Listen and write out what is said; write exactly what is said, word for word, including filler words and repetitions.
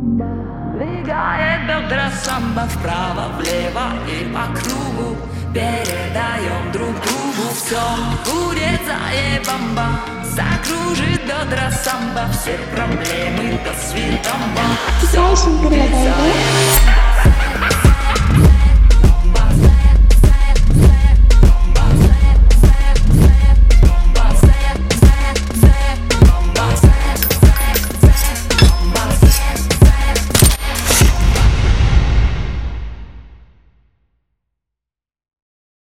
Двигает бедра самбо вправо-влево и по кругу. Передаем друг другу все, будет заебамба. Закружит бедра самбо, все проблемы до свидания. Ты знаешь, Игорь,